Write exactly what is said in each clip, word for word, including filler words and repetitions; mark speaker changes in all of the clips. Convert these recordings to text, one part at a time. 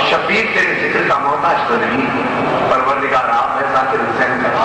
Speaker 1: شبیر تیرے ذکر کا محتاج تو نہیں، پروردگار آپ ہے ذاکر حسین کا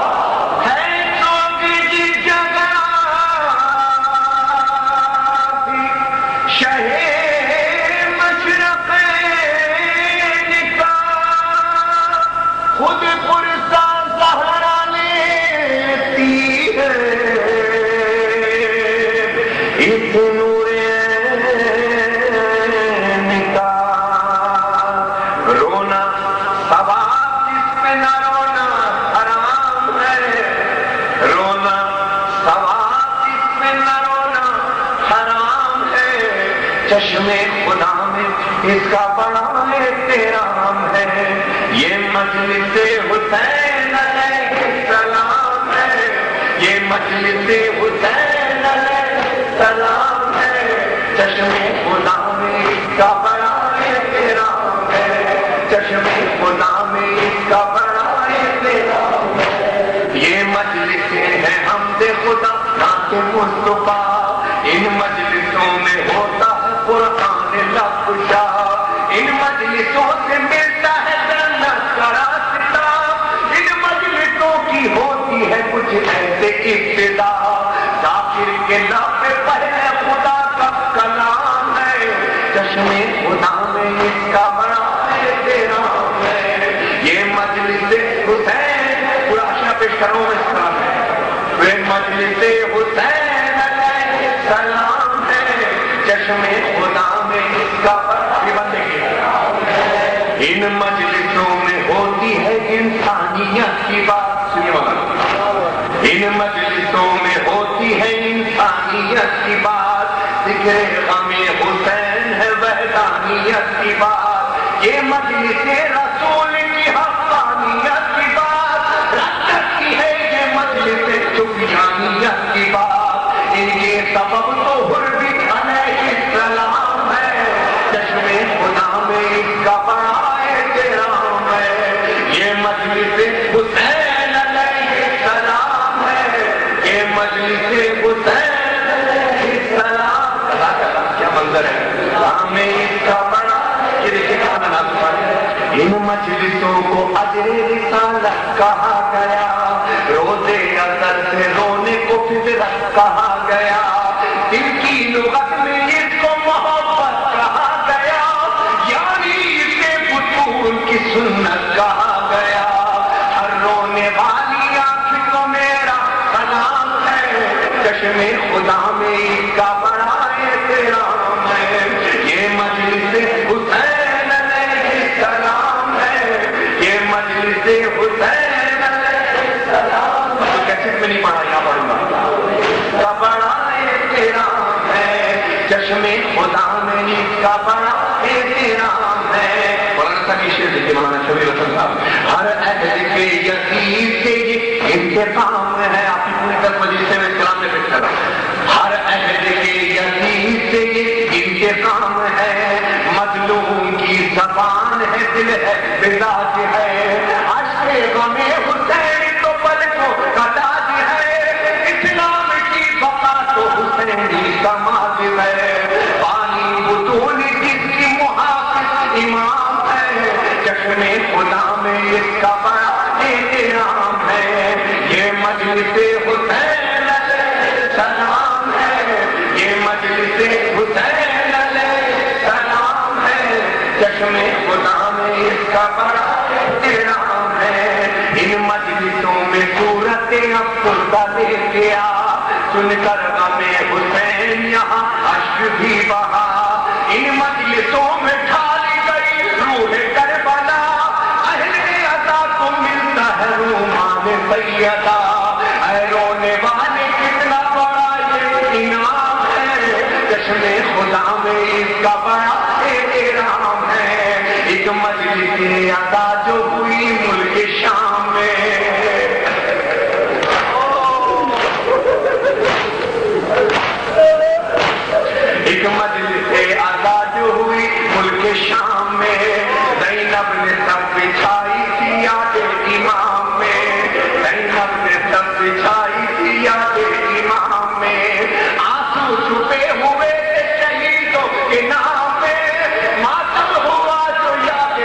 Speaker 1: چشمے خدا میں اس کا بڑا احترام ہے، یہ مجلس حسین علیہ السلام ہے، یہ مجلس حسین علیہ السلام ہے، چشمے خدا میں اس کا بڑا احترام ہے، چشمے خدا میں اس کا بڑا احترام ہے، یہ مجلس ہے حمد خدا نعت مصطفیٰ، ان مجلسوں میں ہوتا قرآن لفظا، ان مجلسوں سے ملتا ہے جنت کا راستہ، ان مجلسوں کی ہوتی ہے کچھ ایسے ابتدا، ذاکر کے لب پہ پہلے خدا کا کلام ہے، چشمے خدا میں اس کا بڑا احترام ہے، یہ مجلس حسین پورا اشنا پیش کروں میں سلام ہے، یہ مجلس حسین علیہ السلام ہے، چشمے خدا میں اس کا بڑا بندے کی، ان مجلسوں میں ہوتی ہے انسانیت کی بات، سنیے والا، ان مجلسوں میں ہوتی ہے انسانیت کی بات، ذکر غم حسین ہے وحدانیت کی بات، یہ مجلس رسول کی حقانیت کی بات، رحمت کی ہے یہ مجلس چپیانیت کی بات، ان کے سبب تو حر بھی علیہ السلام ہے، چشمے خدا میں اس کا بڑا احترام ہے، یہ مجلس حسین علیہ السلام ہے، یہ مجلس حسین علیہ السلام، کیا منظر ہے، ہمیں اس کا بڑا، یہ دیکھیں کہاں ناظم ہے، ان مجلسوں کو اجر رسالت کہا گیا، روزے ازل سے رونے کو فطرت کہا گیا، دل کی لغت میں اس کو محبت کہا گیا، یعنی اسے بطول کی سنت کہا گیا، ہر رونے والی آنکھ کو میرا سلام ہے، چشمے خدا میں اس کا بڑا احترام ہے، یہ مجلس حسین علیہ السلام ہے، یہ مجلس حسین علیہ السلام، تو کیسے میں نہیں پڑھا یہاں پڑھوں گا، کا بڑا احترام ہے، چشمے خدا میں اس کا بڑا احترام ہے، مولانا صاحب یہ شعر دیکھیے، مولانا شبیر حسن صاحب، ہر عہد کے یزید سے یہ انتقام ہے، آپ کی پوری دس مجلسیں میں کلام میں پیش کر رہا ہوں، ہر عہد کے یزید سے یہ انتقام ہے، مظلوم کی زبان ہے دل ہے مزاج ہے، عشق غم حسین تو پلکوں کا تاج ہے، اسلام کی بقا تو حسینی سماج ہے، پانی بطول جس کی محافظ امام ہے، چشمے خدا میں اس کا بڑا احترام ہے، یہ مجلس حسین علیہ السلام ہے، یہ مجلس حسین علیہ السلام ہے، چشمے خدا میں اس کا بڑا احترام ہے، ان مجلسوں میں صورت افسردہ لے گیا، سن کر غم حسین یہاں اشک بھی بہا، ان مجلسوں میں ڈھالی گئی روح کربلا، اہل عطا کو ملتا ہے رومان سیدہ، اے رونے والے کتنا بڑا یہ انعام ہے، چشمے خدا میں اس کا بڑا احترام ہے، ایک مجلس عطا جو ہوئی ملک شام میں، ایک مجلس آزاد ہوئی ملک شام میں، زینب نے سب بچھائی تھی یاد امام میں، زینب نے سب بچھائی تھی یاد امام میں، آنسو چھپے ہوئے تھے شہیدوں کے نام میں، ماتم ہوا جو یاد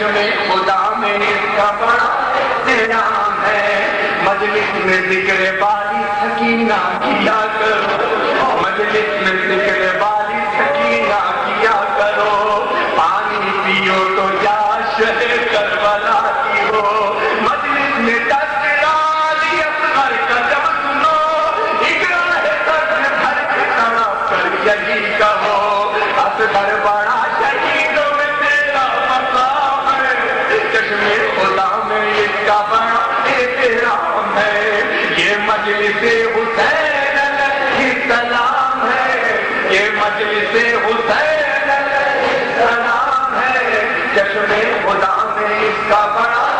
Speaker 1: چشمے خدا میں اس کا بڑا احترام ہے، مجلس میں ذکر باری سکینہ کیا کرو، مجلس میں ذکر باری سکینہ کیا کرو، پانی پیو تو جاش کربلا کی ہو، مجلس میں تذکرہ علی اصغر کا جب سنو، اقرا ہے سر بھر کے تڑپ کر یہی کہو، اصغر بڑا شہیدوں میں تیرا مقام ہے، چشمے خدا میں اس کا بڑا احترام ہے، یہ مجلس حسین علیہ السلام ہے، یہ مجلس حسین علیہ السلام ہے، چشمے خدا میں اس کا بڑا